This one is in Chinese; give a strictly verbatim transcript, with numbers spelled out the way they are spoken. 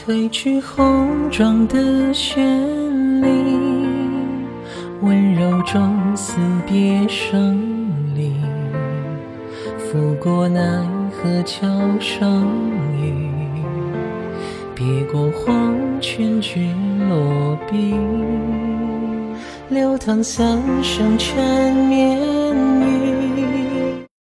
褪去红妆的绚丽，温柔中思别生离，拂过奈何桥上雨，别过黄泉却落笔，流淌三生缠绵